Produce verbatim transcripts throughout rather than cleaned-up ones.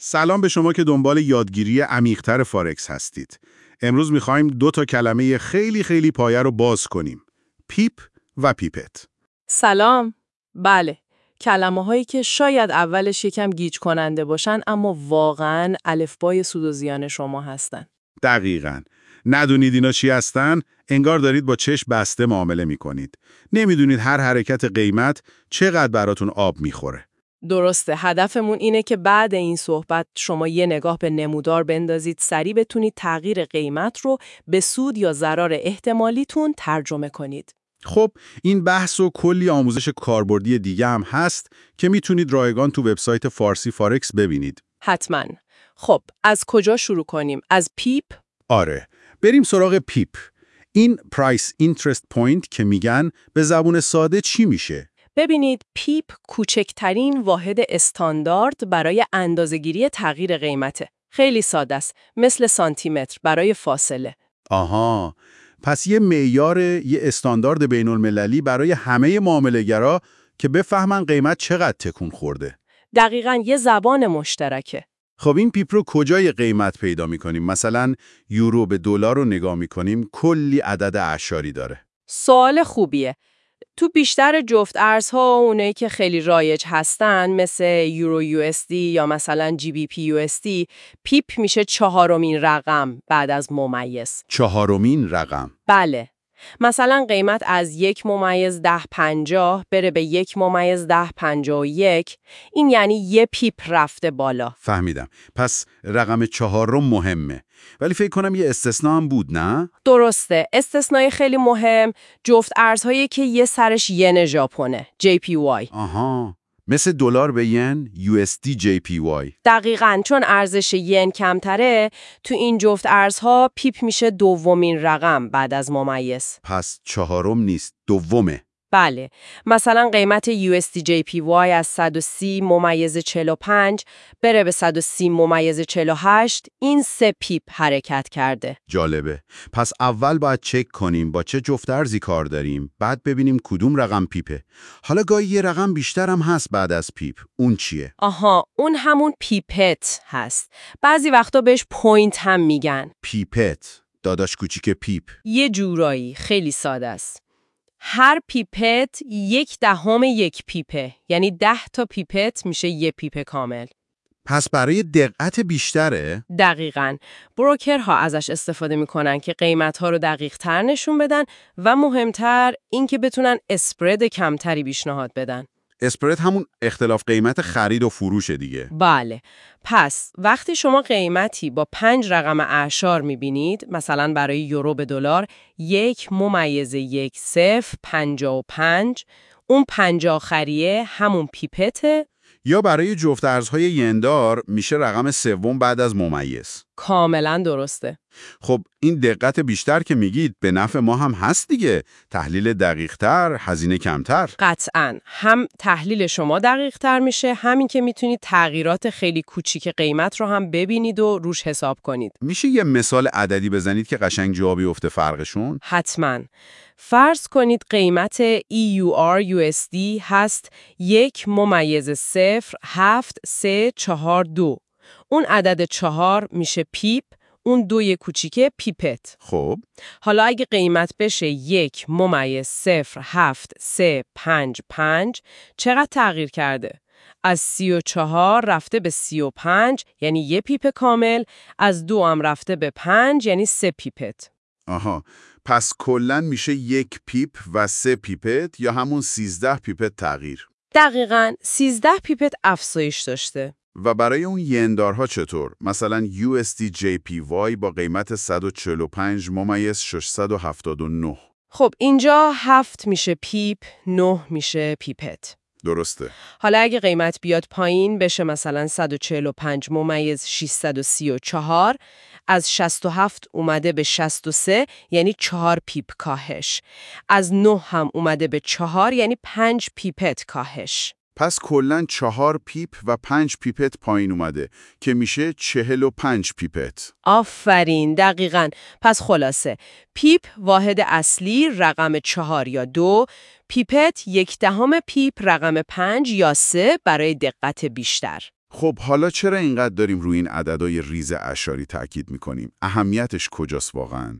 سلام به شما که دنبال یادگیری عمیق‌تر فارکس هستید. امروز می‌خوایم دو تا کلمه خیلی خیلی پایه رو باز کنیم. پیپ و پیپت. سلام. بله. کلمه هایی که شاید اولش یکم گیج کننده باشن اما واقعاً الفبای سود و زیان شما هستن. دقیقاً. ندونید اینا چی هستن؟ انگار دارید با چشم بسته معامله می‌کنید. نمی‌دونید هر حرکت قیمت چقدر براتون آب می‌خوره. درسته. هدفمون اینه که بعد این صحبت شما یه نگاه به نمودار بندازید، سریع بتونید تغییر قیمت رو به سود یا ضرر احتمالیتون ترجمه کنید. خب این بحث و کلی آموزش کاربردی دیگه هم هست که میتونید رایگان تو وبسایت فارسی فارکس ببینید. حتماً. خب از کجا شروع کنیم؟ از پیپ؟ آره، بریم سراغ پیپ. این پرایس اینترست پوینت که میگن به زبون ساده چی میشه؟ ببینید پیپ کوچکترین واحد استاندارد برای اندازه‌گیری تغییر قیمته. خیلی ساده است، مثل سانتیمتر برای فاصله. آها، پس یه معیار، یه استاندارد بین المللی برای همه معامله‌گرا که بفهمن قیمت چقدر تکون خورده. دقیقاً یه زبان مشترکه. خب این پیپ رو کجای قیمت پیدا می‌کنیم؟ مثلا یورو به دلار رو نگاه می‌کنیم، کلی عدد اعشاری داره. سوال خوبیه. تو بیشتر جفت ارزها و اونایی که خیلی رایج هستن مثل یورو یو اس دی یا مثلا جی بی پی یو اس دی، پیپ میشه چهارمین رقم بعد از ممیز. چهارمین رقم. بله. مثلا قیمت از یک ممیز ده پنجاه بره به یک ممیز ده پنجاه و یک، این یعنی یه پیپ رفته بالا. فهمیدم. پس رقم چهارم مهمه. ولی فکر کنم یه استثناء هم بود، نه؟ درسته. استثنای خیلی مهم جفت ارزهایی که یه سرش ین ژاپنه، جی پی وای. آها. مثل دلار به ین، یو اس دی جی پی وای. دقیقاً، چون ارزش ین کمتره، تو این جفت ارزها پیپ میشه دومین رقم بعد از ممیز. پس چهارم نیست، دومه. بله. مثلا قیمت یو اس دی جی پی وای از صد و سی ممیز چهل و پنج بره به صد و سی ممیز چهل و هشت، این سه پیپ حرکت کرده. جالبه. پس اول باید چک کنیم با چه جفت ارزی کار داریم، بعد ببینیم کدوم رقم پیپه. حالا گاهی یه رقم بیشتر هم هست بعد از پیپ. اون چیه؟ آها، اون همون پیپت هست. بعضی وقتا بهش پوینت هم میگن. پیپت، داداش کوچیک پیپ. یه جورایی خیلی ساده است. هر پیپت یک دهم یک پیپه، یعنی ده تا پیپت میشه یه پیپ کامل. پس برای دقت بیشتره؟ دقیقاً. بروکرها ازش استفاده میکنن که قیمتها رو دقیق تر نشون بدن و مهمتر این که بتونن اسپرد کمتری پیشنهاد بدن. اسپرد همون اختلاف قیمت خرید و فروش دیگه. بله. پس وقتی شما قیمتی با پنج رقم اعشار میبینید، مثلا برای یورو به دلار یک ممیز یک صفر پنجاه و پنج، اون پنج آخریه همون پیپته. یا برای جفت ارزهای یندار میشه رقم سوم بعد از ممیز. کاملا درسته. خب این دقت بیشتر که میگید به نفع ما هم هست دیگه. تحلیل دقیق‌تر، هزینه کمتر. قطعاً. هم تحلیل شما دقیق‌تر میشه، همین که میتونید تغییرات خیلی کوچیک قیمت رو هم ببینید و روش حساب کنید. میشه یه مثال عددی بزنید که قشنگ جا بیفته فرقشون؟ حتماً. فرض کنید قیمت ای یو آر یو اس دی هست یک ممیز صفر هفت سه چهار دو. اون عدد چهار میشه پیپ، اون دوی کوچیکه پیپت. خب حالا اگه قیمت بشه یک ممیز صفر هفت سه پنج پنج، چقدر تغییر کرده؟ از سی و چهار رفته به سی و پنج، یعنی یه پیپ کامل. از دو هم رفته به پنج، یعنی سه پیپت. آها، پس کلن میشه یک پیپ و سه پیپت یا همون سیزده پیپت تغییر. دقیقاً سیزده پیپت افزایش داشته. و برای اون یندارها چطور؟ مثلا یو اس دی جی پی وای با قیمت صد و چهل و پنج ممیز ششصد و هفتاد و نه. خب اینجا هفت میشه پیپ، نه میشه پیپت. درسته. حالا اگه قیمت بیاد پایین بشه مثلا صد و چهل و پنج ممیز ششصد و سی و چهار، از شصت و هفت اومده به شصت و سه، یعنی چهار پیپ کاهش. از نه هم اومده به چهار، یعنی پنج پیپت کاهش. پس کلن چهار پیپ و پنج پیپت پایین اومده که میشه چهل و پنج پیپت. آفرین، دقیقاً. پس خلاصه پیپ واحد اصلی رقم چهار یا دو، پیپت یک دهم پیپ رقم پنج یا سه برای دقت بیشتر. خب حالا چرا اینقدر داریم روی این عددهای ریز اعشاری تاکید میکنیم؟ اهمیتش کجاست واقعاً؟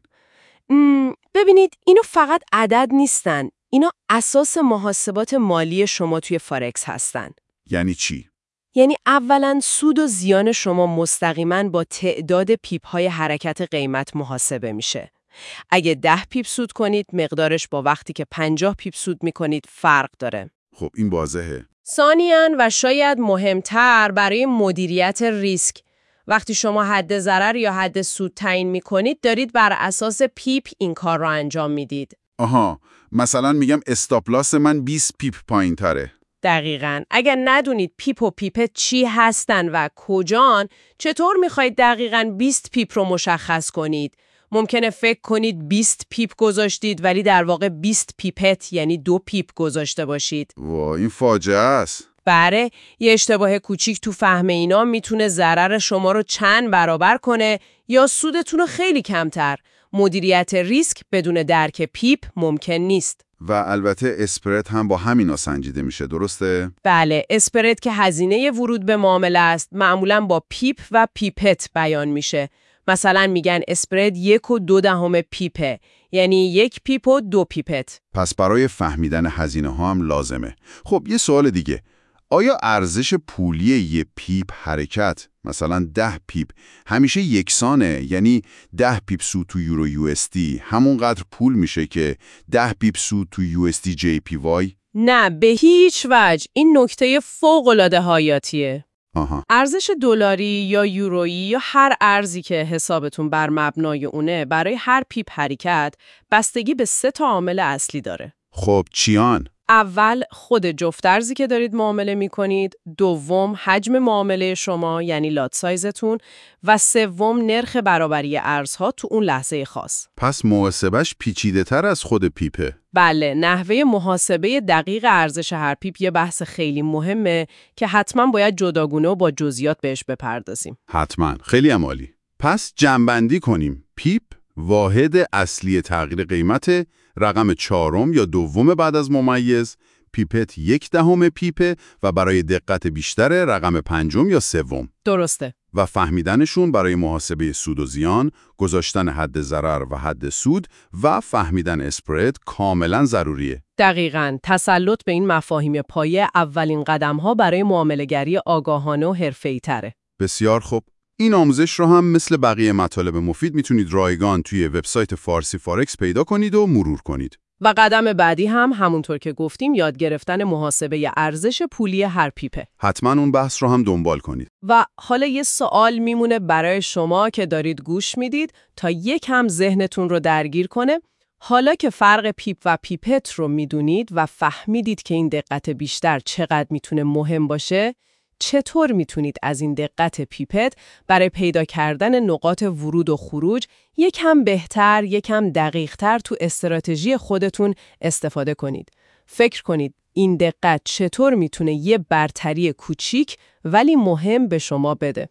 م، ببینید اینو فقط عدد نیستن. اینا اساس محاسبات مالی شما توی فارکس هستن. یعنی چی؟ یعنی اولاً سود و زیان شما مستقیماً با تعداد پیپ‌های حرکت قیمت محاسبه میشه. اگه ده پیپ سود کنید، مقدارش با وقتی که پنجاه پیپ سود میکنید فرق داره. خب این واضحه. ثانیاً و شاید مهمتر برای مدیریت ریسک، وقتی شما حد ضرر یا حد سود تعیین میکنید، دارید بر اساس پیپ این کار را انجام میدید. آها، مثلا میگم استاپ لاس من بیست پیپ پایین تره. دقیقاً. اگر ندونید پیپ و پیپت چی هستن و کجان، چطور میخواید دقیقاً بیست پیپ رو مشخص کنید؟ ممکنه فکر کنید بیست پیپ گذاشتید ولی در واقع بیست پیپت یعنی دو پیپ گذاشته باشید. وا این فاجعه است. بله، یه اشتباه کوچیک تو فهم اینا میتونه ضرر شما رو چند برابر کنه یا سودتون رو خیلی کمتر. مدیریت ریسک بدون درک پیپ ممکن نیست. و البته اسپرد هم با همینا سنجیده میشه، درسته؟ بله، اسپرد که هزینه ورود به معامله است، معمولاً با پیپ و پیپت بیان میشه. مثلا میگن اسپرد یک و دو دهم پیپه، یعنی یک پیپ و دو پیپت. پس برای فهمیدن هزینه ها هم لازمه. خب یه سوال دیگه، آیا ارزش پولی یه پیپ حرکت، مثلا ده پیپ، همیشه یکسانه؟ یعنی ده پیپ سود تو یورو یو اس دی همونقدر پول میشه که ده پیپ سود تو یو اس دی جی پی وای؟ نه، به هیچ وجه. این نکته فوق‌العاده حیاتیه. آها. ارزش دلاری یا یورویی یا هر ارزی که حسابتون بر مبنای اونه برای هر پیپ حرکت بستگی به سه تا عامل اصلی داره. خب چیان؟ اول خود جفت ارزی که دارید معامله می‌کنید، دوم حجم معامله شما یعنی لات سایزتون و سوم نرخ برابری ارزها تو اون لحظه خاص. پس محاسبهش پیچیده‌تر از خود پیپه. بله، نحوه محاسبه دقیق ارزش هر پیپ یه بحث خیلی مهمه که حتما باید جداگونه و با جزئیات بهش بپردازیم. حتما، خیلی عالی. پس جمع‌بندی کنیم. پیپ واحد اصلی تغییر قیمت، رقم چهارم یا دوم بعد از ممیز، پیپت یک دهم پیپه و برای دقت بیشتر رقم پنجم یا سوم. درسته. و فهمیدنشون برای محاسبه سود و زیان، گذاشتن حد ضرر و حد سود و فهمیدن اسپرد کاملا ضروریه. دقیقاً. تسلط به این مفاهیم پایه اولین قدم‌ها برای معامله‌گری آگاهانه و حرفه‌ای تره. بسیار خوب. این آموزش رو هم مثل بقیه مطالب مفید میتونید رایگان توی وبسایت فارسی فارکس پیدا کنید و مرور کنید. و قدم بعدی هم همونطور که گفتیم یاد گرفتن محاسبه ارزش پولی هر پیپه. حتما اون بحث رو هم دنبال کنید. و حالا یه سوال میمونه برای شما که دارید گوش میدید تا یکم ذهنتون رو درگیر کنه. حالا که فرق پیپ و پیپت رو میدونید و فهمیدید که این دقت بیشتر چقدر میتونه مهم باشه، چطور میتونید از این دقت پیپت برای پیدا کردن نقاط ورود و خروج یکم بهتر، یکم دقیق‌تر تو استراتژی خودتون استفاده کنید؟ فکر کنید این دقت چطور میتونه یه برتری کوچیک ولی مهم به شما بده.